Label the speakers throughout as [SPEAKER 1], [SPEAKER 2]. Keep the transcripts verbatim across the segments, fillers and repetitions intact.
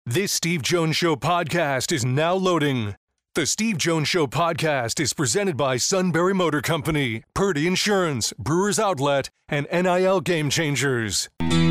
[SPEAKER 1] This Steve Jones Show podcast is now loading. The Steve Jones Show podcast is presented by Sunbury Motor Company, Purdy Insurance, Brewers Outlet, and N I L Game Changers.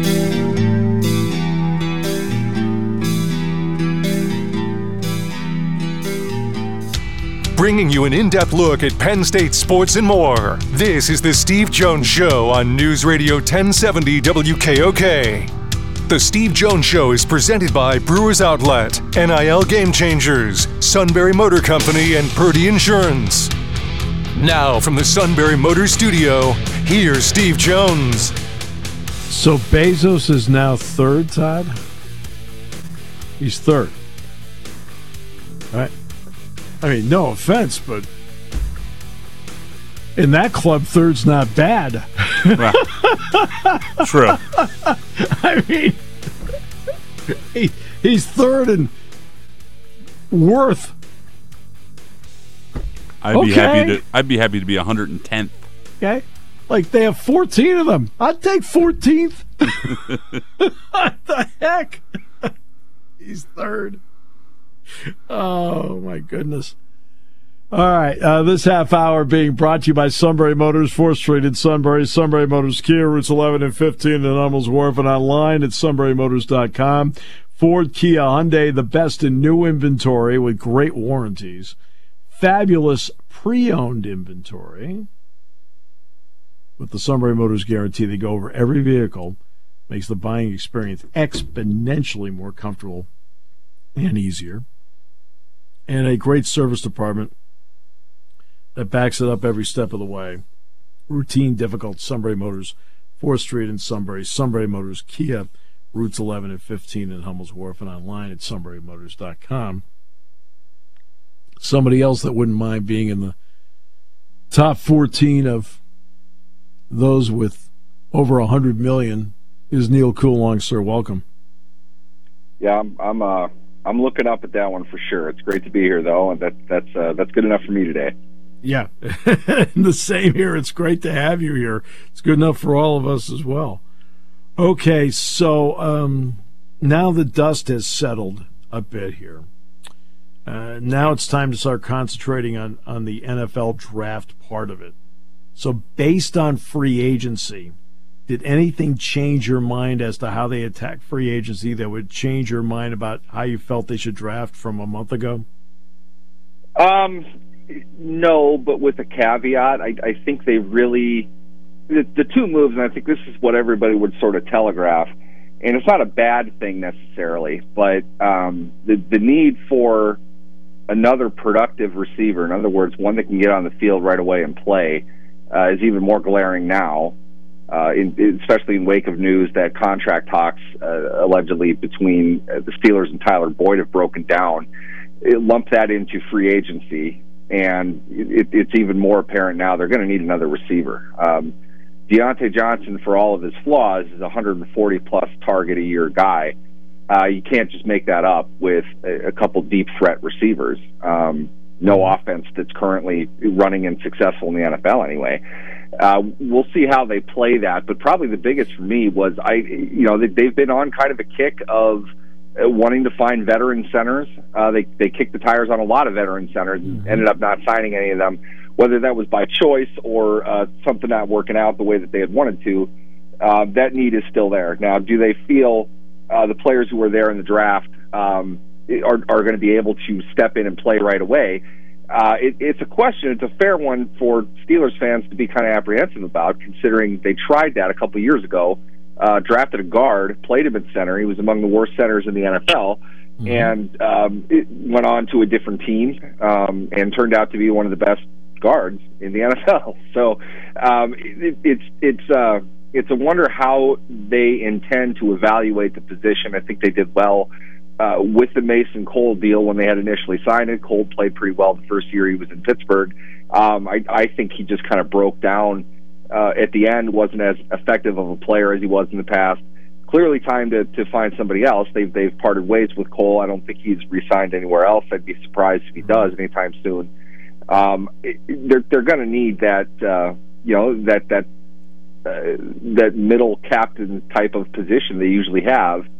[SPEAKER 1] Bringing you an in-depth look at Penn State sports and more. This is the Steve Jones Show on News Radio ten seventy W K O K. The Steve Jones Show is presented by Brewers Outlet, N I L Game Changers, Sunbury Motor Company, and Purdy Insurance. Now from the Sunbury Motor Studio, here's Steve Jones.
[SPEAKER 2] So Bezos is now third, Todd? He's third. All right. I mean, no offense, but in that club, third's not bad.
[SPEAKER 3] Well, true.
[SPEAKER 2] I mean, he, he's third in worth.
[SPEAKER 3] I'd
[SPEAKER 2] okay.
[SPEAKER 3] be happy to. I'd be happy to be one hundred tenth.
[SPEAKER 2] Okay, like they have fourteen of them. I'd take fourteenth. What the heck? He's third. Oh my goodness. All right, uh, this half hour being brought to you by Sunbury Motors, fourth Street in Sunbury, Sunbury Motors Kia, routes eleven and fifteen in Hummels Wharf, and online at sunbury motors dot com. Ford, Kia, Hyundai, the best in new inventory with great warranties. Fabulous pre-owned inventory. With the Sunbury Motors guarantee, they go over every vehicle, makes the buying experience exponentially more comfortable and easier. And a great service department that backs it up every step of the way. Routine, difficult, Sunbury Motors, fourth Street in Sunbury, Sunbury Motors, Kia, routes eleven and fifteen in Hummels Wharf, and online at sunbury motors dot com. Somebody else that wouldn't mind being in the top fourteen of those with over one hundred million is Neil Coolong, sir. Welcome.
[SPEAKER 4] Yeah, I'm I'm uh I'm looking up at that one for sure. It's great to be here, though, and that that's uh, that's good enough for me today.
[SPEAKER 2] Yeah, the same here. It's great to have you here. It's good enough for all of us as well. Okay, so um, now the dust has settled a bit here. Uh, now it's time to start concentrating on, on the N F L draft part of it. So based on free agency, did anything change your mind as to how they attack free agency that would change your mind about how you felt they should draft from a month ago?
[SPEAKER 4] Um, no, but with a caveat. I, I think they really the, the two moves, and I think this is what everybody would sort of telegraph, and it's not a bad thing necessarily, but um, the the need for another productive receiver, in other words, one that can get on the field right away and play, uh, is even more glaring now. Uh, in, especially in wake of news that contract talks uh, allegedly between uh, the Steelers and Tyler Boyd have broken down. It lumped that into free agency, and it, it's even more apparent now they're going to need another receiver. Um, Deontay Johnson, for all of his flaws, is a one hundred forty plus target a year guy. Uh, you can't just make that up with a, a couple deep threat receivers. Um, no offense that's currently running and successful in the N F L anyway. Uh, we'll see how they play that, but probably the biggest for me was I, you know, they, they've been on kind of a kick of uh, wanting to find veteran centers. Uh, they they kicked the tires on a lot of veteran centers and mm-hmm. ended up not signing any of them, whether that was by choice or uh, something not working out the way that they had wanted to. Uh, that need is still there. Now, do they feel uh, the players who were there in the draft um, are are going to be able to step in and play right away? Uh, it, it's a question. It's a fair one for Steelers fans to be kind of apprehensive about, considering they tried that a couple of years ago, uh, drafted a guard, played him at center. He was among the worst centers in the N F L, mm-hmm. and um, it went on to a different team um, and turned out to be one of the best guards in the N F L. So um, it, it's it's uh, it's a wonder how they intend to evaluate the position. I think they did well Uh, with the Mason Cole deal when they had initially signed it. Cole played pretty well the first year he was in Pittsburgh. Um, I, I think he just kind of broke down uh, at the end, wasn't as effective of a player as he was in the past. Clearly time to, to find somebody else. They've, they've parted ways with Cole. I don't think he's re-signed anywhere else. I'd be surprised if he does anytime soon. Um, it, they're they're going to need that, uh, you know, that, that, uh, that middle captain type of position they usually have.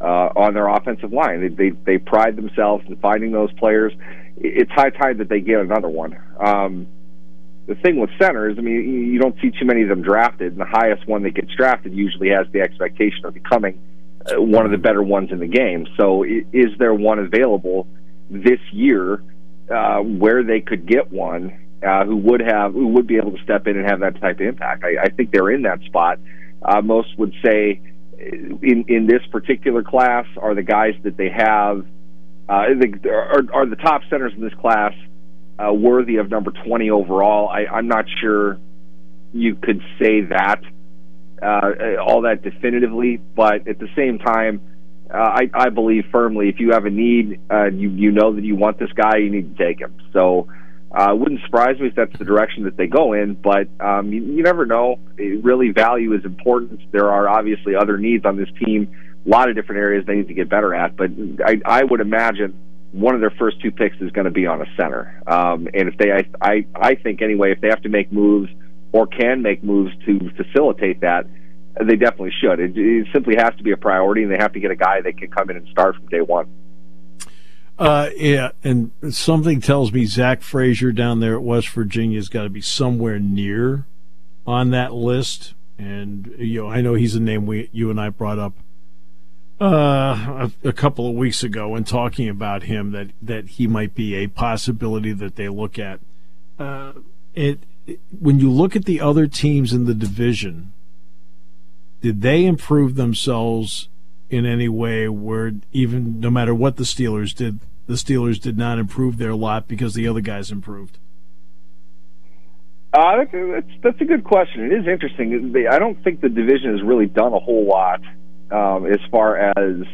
[SPEAKER 4] uh, on their offensive line. They, they they pride themselves in finding those players. It's high time that they get another one. Um, the thing with centers, I mean, you don't see too many of them drafted, and the highest one that gets drafted usually has the expectation of becoming uh, one of the better ones in the game. So is there one available this year uh, where they could get one uh, who would have who would be able to step in and have that type of impact? I, I think they're in that spot. Uh, most would say in in this particular class are the guys that they have uh, the, are, are the top centers in this class uh, worthy of number twenty overall. I, I'm not sure you could say that uh, all that definitively, but at the same time, uh, I, I believe firmly if you have a need, uh, you you know that you want this guy, you need to take him. So uh, it wouldn't surprise me if that's the direction that they go in, but um, you, you never know. It really, value is important. There are obviously other needs on this team, a lot of different areas they need to get better at, but I, I would imagine one of their first two picks is going to be on a center. Um, and if they, I, I, I think anyway, if they have to make moves or can make moves to facilitate that, they definitely should. It, it simply has to be a priority, and they have to get a guy that can come in and start from day one.
[SPEAKER 2] Uh, yeah, and something tells me Zach Frazier down there at West Virginia has got to be somewhere near on that list. And you know, I know he's a name we, you and I brought up uh, a, a couple of weeks ago when talking about him, that, that he might be a possibility that they look at. Uh, it, it when you look at the other teams in the division, did they improve themselves in any way where even no matter what the Steelers did, the Steelers did not improve their lot because the other guys improved?
[SPEAKER 4] Uh, that's, that's a good question. It is interesting. I don't think the division has really done a whole lot um, as far as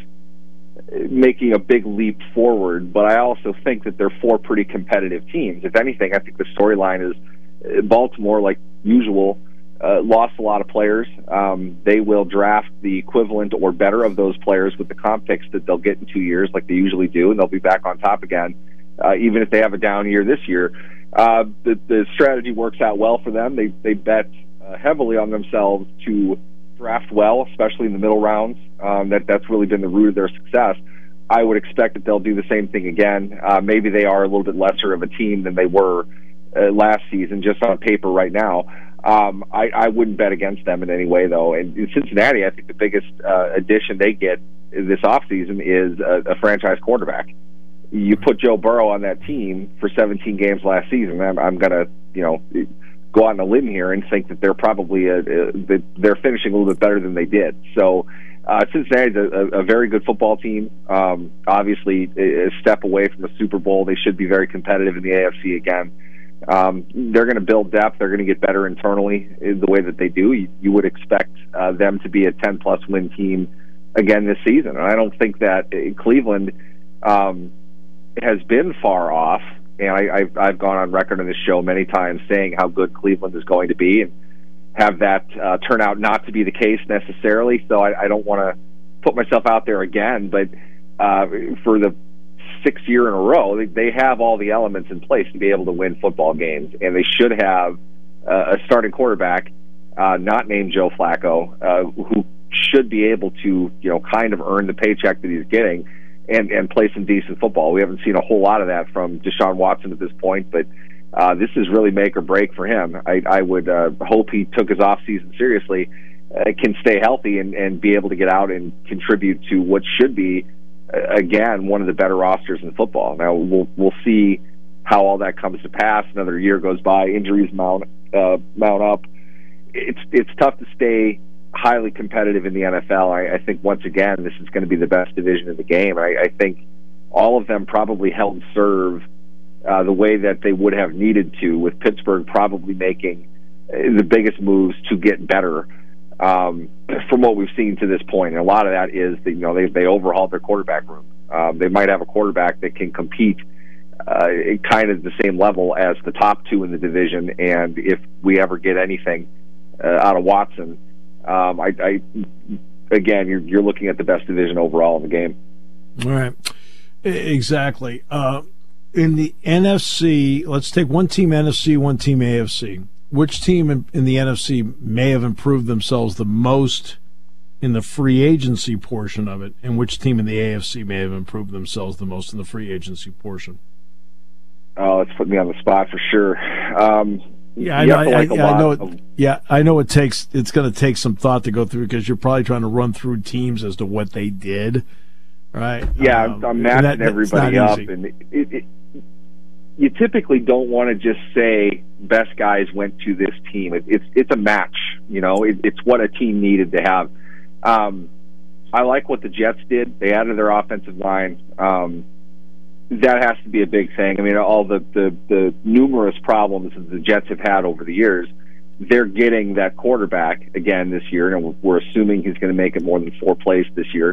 [SPEAKER 4] making a big leap forward, but I also think that they're four pretty competitive teams. If anything, I think the storyline is Baltimore, like usual, Uh, lost a lot of players. Um, they will draft the equivalent or better of those players with the comp picks that they'll get in two years like they usually do, and they'll be back on top again, uh, even if they have a down year this year. Uh, the, the strategy works out well for them. They, they bet uh, heavily on themselves to draft well, especially in the middle rounds. Um, that, that's really been the root of their success. I would expect that they'll do the same thing again. Uh, maybe they are a little bit lesser of a team than they were uh, last season, just on paper right now. Um, I, I wouldn't bet against them in any way, though. And in Cincinnati, I think the biggest uh, addition they get this offseason is a, a franchise quarterback. You put Joe Burrow on that team for seventeen games last season, I'm, I'm going to, you know, go out on a limb here and think that they're probably a, a, that they're finishing a little bit better than they did. So uh, Cincinnati's a, a very good football team. Um, obviously, a step away from the Super Bowl. They should be very competitive in the A F C again. Um, they're going to build depth. They're going to get better internally in the way that they do. You, you would expect uh, them to be a ten-plus win team again this season. And I don't think that uh, Cleveland um, has been far off. And I, I've, I've gone on record on this show many times saying how good Cleveland is going to be and have that uh, turn out not to be the case necessarily. So I, I don't want to put myself out there again. But uh, for the sixth year in a row, they, they have all the elements in place to be able to win football games, and they should have uh, a starting quarterback uh, not named Joe Flacco, uh, who should be able to, you know, kind of earn the paycheck that he's getting and, and play some decent football. We haven't seen a whole lot of that from Deshaun Watson at this point, but uh, this is really make or break for him. I, I would uh, hope he took his off season seriously, uh, can stay healthy and, and be able to get out and contribute to what should be, again, one of the better rosters in football. Now we'll we'll see how all that comes to pass. Another year goes by, injuries mount uh, mount up. It's it's tough to stay highly competitive in the N F L. I, I think once again this is going to be the best division in the game. I, I think all of them probably held serve uh, the way that they would have needed to, with Pittsburgh probably making the biggest moves to get better. Um, from what we've seen to this point, and a lot of that is that, you know, they they overhauled their quarterback room. Um, they might have a quarterback that can compete uh, kind of the same level as the top two in the division, and if we ever get anything uh, out of Watson, um, I, I again, you're you're looking at the best division overall in the game.
[SPEAKER 2] All right, exactly. Uh, in the N F C, let's take one team N F C, one team A F C. Which team in, in the N F C may have improved themselves the most in the free agency portion of it, and which team in the A F C may have improved themselves the most in the free agency portion?
[SPEAKER 4] Oh, it's put me on the spot for sure. Um,
[SPEAKER 2] yeah, I know. I, like I, I know it, of, yeah, I know it takes. It's going to take some thought to go through because you're probably trying to run through teams as to what they did, right?
[SPEAKER 4] Yeah,
[SPEAKER 2] um,
[SPEAKER 4] I'm matching that, everybody up,
[SPEAKER 2] easy.
[SPEAKER 4] and it, it, you typically don't want to just say best guys went to this team. It, it's it's a match, you know. It, it's what a team needed to have. Um, I like what the Jets did. They added their offensive line. Um, that has to be a big thing. I mean, all the, the, the numerous problems that the Jets have had over the years, they're getting that quarterback again this year, and we're assuming he's going to make it more than four plays this year.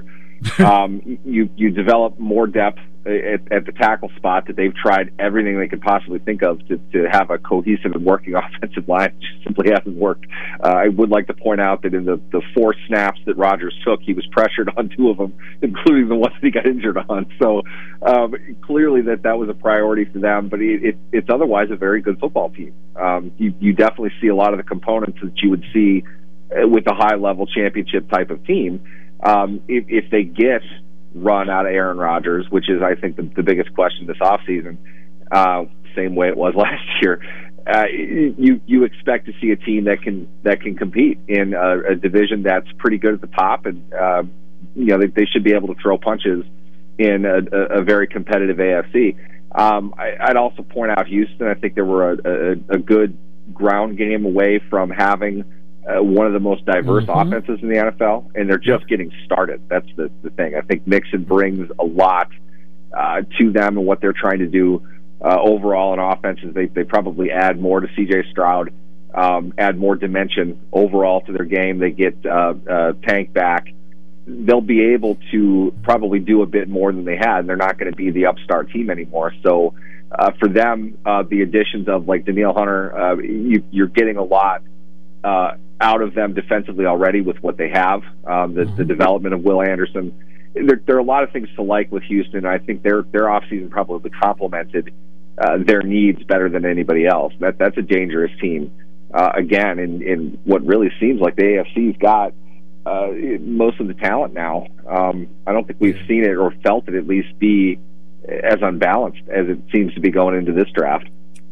[SPEAKER 4] um, you you develop more depth at, at the tackle spot that they've tried everything they could possibly think of to, to have a cohesive and working offensive line. It just simply hasn't worked. Uh, I would like to point out that in the, the four snaps that Rodgers took, he was pressured on two of them, including the one that he got injured on. So um, clearly that that was a priority for them, but it, it, it's otherwise a very good football team. Um, you, you definitely see a lot of the components that you would see with a high-level championship type of team. Um, if, if they get run out of Aaron Rodgers, which is, I think, the, the biggest question this offseason, uh, same way it was last year, uh, you you expect to see a team that can that can compete in a, a division that's pretty good at the top, and uh, you know they, they should be able to throw punches in a, a, a very competitive A F C. Um, I, I'd also point out Houston. I think they were a, a, a good ground game away from having Uh, one of the most diverse mm-hmm. offenses in the N F L, and they're just getting started. That's the, the thing. I think Mixon brings a lot uh, to them and what they're trying to do uh, overall in offenses. They they probably add more to C J Stroud, um, add more dimension overall to their game. They get uh, uh, Tank back. They'll be able to probably do a bit more than they had, and they're not going to be the upstart team anymore. So uh, for them, uh, the additions of like Danielle Hunter, uh, you, you're getting a lot uh, out of them defensively already with what they have, um, the, the development of Will Anderson. There, there are a lot of things to like with Houston. I think their their offseason probably complemented uh, their needs better than anybody else. That That's a dangerous team, uh, again, in, in what really seems like the A F C's got uh, most of the talent now. Um, I don't think we've seen it or felt it at least be as unbalanced as it seems to be going into this draft.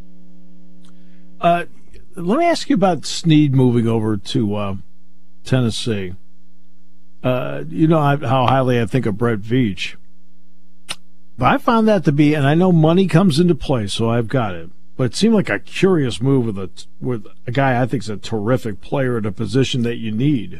[SPEAKER 2] Uh Let me ask you about Snead moving over to uh, Tennessee. Uh, you know how highly I think of Brett Veach. But I found that to be, and I know money comes into play, so I've got it. But it seemed like a curious move with a with a guy I think is a terrific player at a position that you need.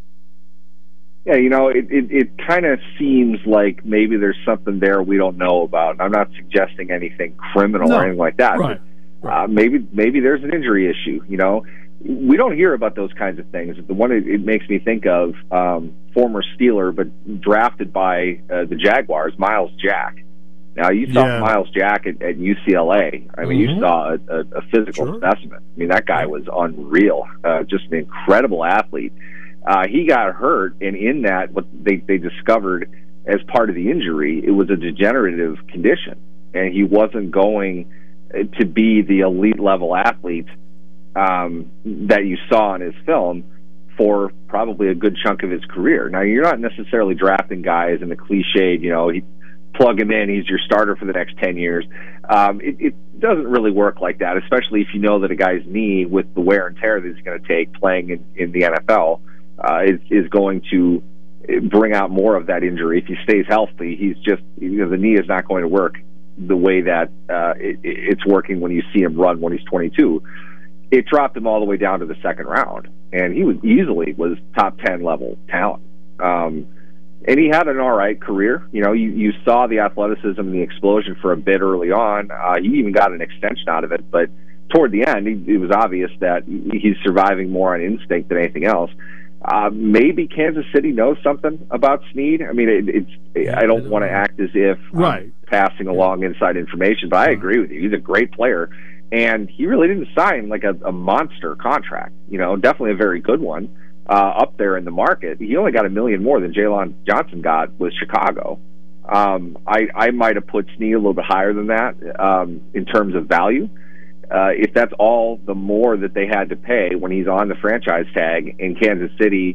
[SPEAKER 4] Yeah, you know, it, it, it kind of seems like maybe there's something there we don't know about. I'm not suggesting anything criminal
[SPEAKER 2] no,
[SPEAKER 4] or anything like that.
[SPEAKER 2] Right.
[SPEAKER 4] Uh, maybe maybe there's an injury issue. You know, we don't hear about those kinds of things. The one it, it makes me think of, um, former Steeler but drafted by uh, the Jaguars, Miles Jack. Now you saw
[SPEAKER 2] yeah.
[SPEAKER 4] Miles Jack at, at U C L A. I mean,
[SPEAKER 2] mm-hmm.
[SPEAKER 4] you saw a, a, a physical
[SPEAKER 2] sure.
[SPEAKER 4] specimen. I mean, that guy was unreal. Uh, just an incredible athlete. Uh, he got hurt, and in that, what they they discovered as part of the injury, it was a degenerative condition, and he wasn't going to be the elite level athlete um, that you saw in his film for probably a good chunk of his career. Now, you're not necessarily drafting guys in the cliched, you know, he plug him in, he's your starter for the next ten years. Um, it, it doesn't really work like that, especially if you know that a guy's knee, with the wear and tear that he's going to take playing in, in the N F L, uh, is, is going to bring out more of that injury. If he stays healthy, he's just, you know, the knee is not going to work the way that uh, it, it's working when you see him run when he's twenty-two. It dropped him all the way down to the second round, and he was easily was top ten level talent. Um, and he had an all right career. You know, you, you saw the athleticism and the explosion for a bit early on. Uh, he even got an extension out of it, but toward the end, he, it was obvious that he's surviving more on instinct than anything else. Uh, maybe Kansas City knows something about Snead. I mean, it, it's. I don't want to act as if
[SPEAKER 2] right.
[SPEAKER 4] I'm passing along inside information, but I agree with you. He's a great player, and he really didn't sign like a, a monster contract. You know, definitely a very good one uh, up there in the market. He only got a million more than Jalen Johnson got with Chicago. Um, I, I might have put Snead a little bit higher than that um, in terms of value. Uh, if that's all the more that they had to pay when he's on the franchise tag and Kansas City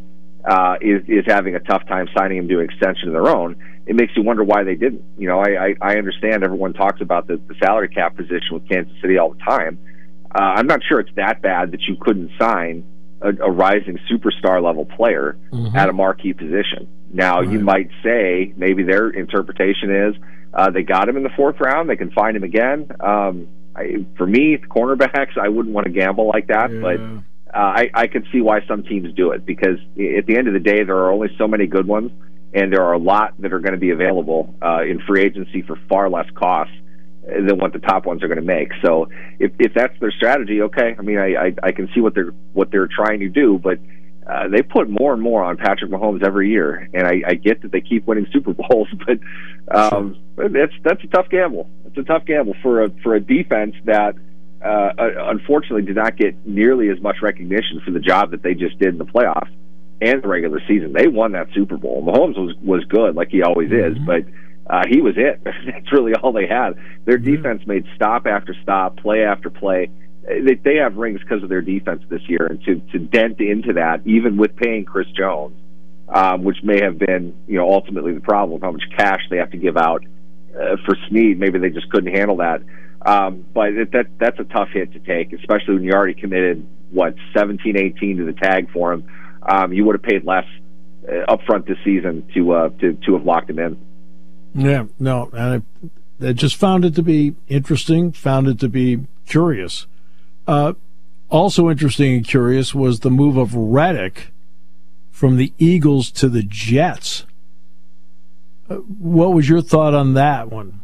[SPEAKER 4] uh, is is having a tough time signing him to an extension of their own. It makes you wonder why they didn't. You know, I, I, I understand everyone talks about the, the salary cap position with Kansas City all the time. Uh, I'm not sure it's that bad that you couldn't sign a, a rising superstar level player mm-hmm. at a marquee position. Now, right. you might say maybe their interpretation is uh, they got him in the fourth round, they can find him again. Um, I, for me, the cornerbacks, I wouldn't want to gamble like that, yeah. but uh, I, I can see why some teams do it, because at the end of the day, there are only so many good ones, and there are a lot that are going to be available uh, in free agency for far less cost than what the top ones are going to make. So if if that's their strategy, okay. I mean, I, I, I can see what they're what they're trying to do, but uh, they put more and more on Patrick Mahomes every year, and I, I get that they keep winning Super Bowls, but um, sure. that's that's a tough gamble. It's a tough gamble for a for a defense that uh, unfortunately did not get nearly as much recognition for the job that they just did in the playoffs and the regular season. They won that Super Bowl. Mahomes was was good, like he always mm-hmm. is, but uh, he was it. That's really all they had. Their mm-hmm. defense made stop after stop, play after play. They, they have rings because of their defense this year, and to, to dent into that, even with paying Chris Jones, um, which may have been, you know, ultimately the problem, how much cash they have to give out uh, for Snead. Maybe they just couldn't handle that. Um, but it, that that's a tough hit to take, especially when you already committed, what, seventeen, eighteen to the tag for him. Um, you would have paid less uh, up front this season to, uh, to, to have locked him in.
[SPEAKER 2] Yeah, no, and I, I just found it to be interesting, found it to be curious. Uh, also interesting and curious was the move of Reddick from the Eagles to the Jets. Uh, what was your thought on that one?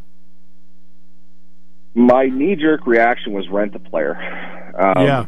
[SPEAKER 4] My knee-jerk reaction was rent a player. Um, yeah.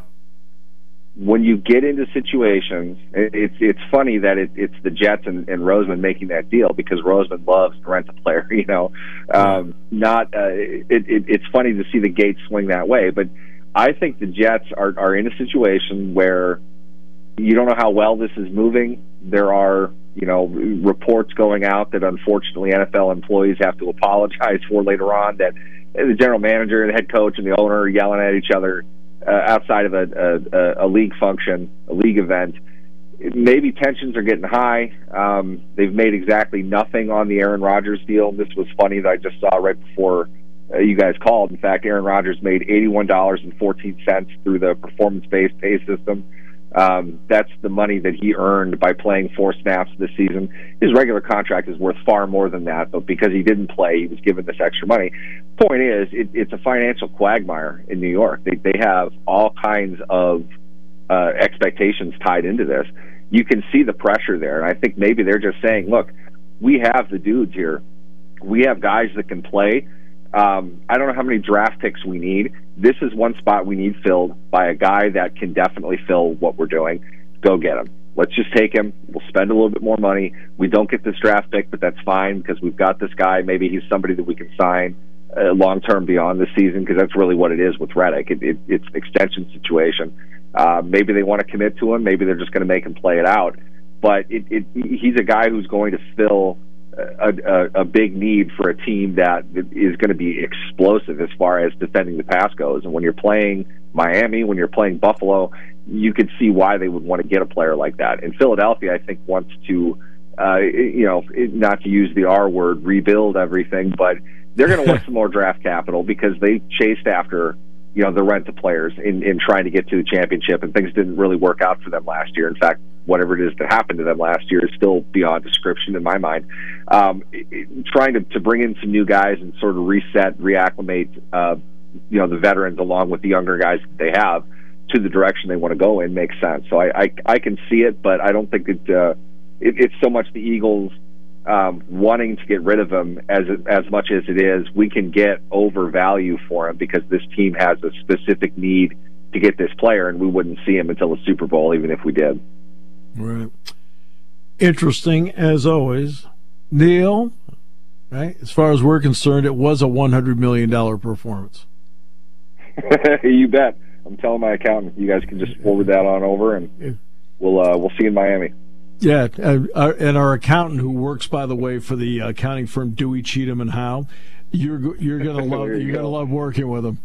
[SPEAKER 4] When you get into situations, it, it's it's funny that it, it's the Jets and, and Roseman making that deal, because Roseman loves to rent a player. You know, um, not uh, it, it, it's funny to see the gate swing that way, but I think the Jets are, are in a situation where you don't know how well this is moving. There are, you know, reports going out that unfortunately N F L employees have to apologize for later on, that the general manager and the head coach and the owner are yelling at each other uh, outside of a, a, a league function, a league event. Maybe tensions are getting high. Um, they've made exactly nothing on the Aaron Rodgers deal. This was funny that I just saw right before Uh, you guys called. In fact, Aaron Rodgers made eighty-one dollars and fourteen cents through the performance-based pay system. Um, that's the money that he earned by playing four snaps this season. His regular contract is worth far more than that, but because he didn't play, he was given this extra money. Point is, it, it's a financial quagmire in New York. They, they have all kinds of uh, expectations tied into this. You can see the pressure there, and I think maybe they're just saying, look, we have the dudes here. We have guys that can play. Um, I don't know how many draft picks we need. This is one spot we need filled by a guy that can definitely fill what we're doing. Go get him. Let's just take him. We'll spend a little bit more money. We don't get this draft pick, but that's fine, because we've got this guy. Maybe he's somebody that we can sign uh, long-term beyond this season, because that's really what it is with Reddick. It, it, it's an extension situation. Uh, maybe they want to commit to him. Maybe they're just going to make him play it out. But it, it, he's a guy who's going to fill A, a, a big need for a team that is going to be explosive as far as defending the pass goes. And when you're playing Miami, when you're playing Buffalo, you could see why they would want to get a player like that. And Philadelphia, I think, wants to, uh, you know, not to use the R word, rebuild everything, but they're going to want some more draft capital, because they chased after, you know, the rent-a players in, in trying to get to the championship, and things didn't really work out for them last year. In fact, whatever it is that happened to them last year is still beyond description in my mind. Um, it, it, trying to, to bring in some new guys and sort of reset, reacclimate, uh, you know, the veterans along with the younger guys that they have to the direction they want to go in makes sense. So I, I, I can see it, but I don't think it, uh, it it's so much the Eagles um, wanting to get rid of him as as much as it is we can get over value for him, because this team has a specific need to get this player, and we wouldn't see him until the Super Bowl, even if we did.
[SPEAKER 2] Right. Interesting, as always. Neil, right? As far as we're concerned, it was a one hundred million dollars performance.
[SPEAKER 4] You bet. I'm telling my accountant. You guys can just forward that on over, and we'll uh, we'll see you in Miami.
[SPEAKER 2] Yeah, uh, our, and our accountant, who works, by the way, for the accounting firm Dewey, Cheatham and Howe, you're you're gonna love you you're go. gonna love working with him.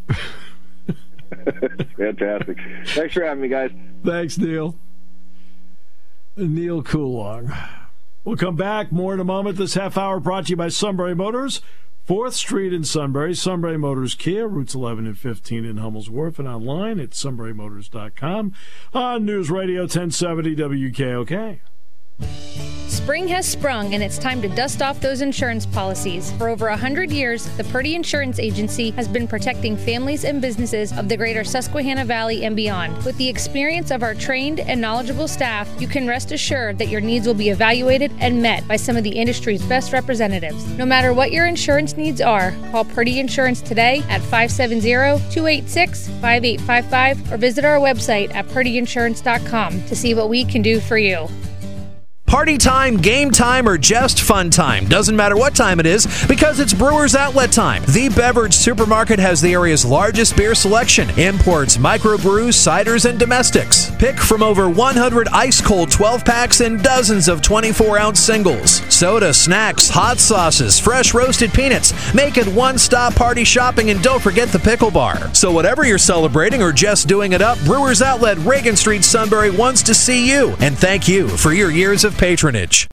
[SPEAKER 4] Fantastic. Thanks for having me, guys.
[SPEAKER 2] Thanks, Neil. Neil Coulong. We'll come back. More in a moment. This half hour brought to you by Sunbury Motors. fourth Street in Sunbury. Sunbury Motors Kia. Routes eleven and fifteen in Hummel's Wharf. And online at sunbury motors dot com. On News Radio ten seventy W K O K.
[SPEAKER 5] Spring has sprung, and it's time to dust off those insurance policies. For over one hundred years, the Purdy Insurance Agency has been protecting families and businesses of the greater Susquehanna Valley and beyond. With the experience of our trained and knowledgeable staff, you can rest assured that your needs will be evaluated and met by some of the industry's best representatives. No matter what your insurance needs are, call Purdy Insurance today at five seven zero, two eight six, five eight five five or visit our website at purdy insurance dot com to see what we can do for you.
[SPEAKER 6] Party time, game time, or just fun time. Doesn't matter what time it is, because it's Brewers Outlet time. The Beverage Supermarket has the area's largest beer selection. Imports, microbrews, ciders, and domestics. Pick from over one hundred ice-cold twelve-packs and dozens of twenty-four ounce singles. Soda, snacks, hot sauces, fresh roasted peanuts. Make it one-stop party shopping, and don't forget the pickle bar. So whatever you're celebrating or just doing it up, Brewers Outlet, Reagan Street, Sunbury wants to see you. And thank you for your years of patronage.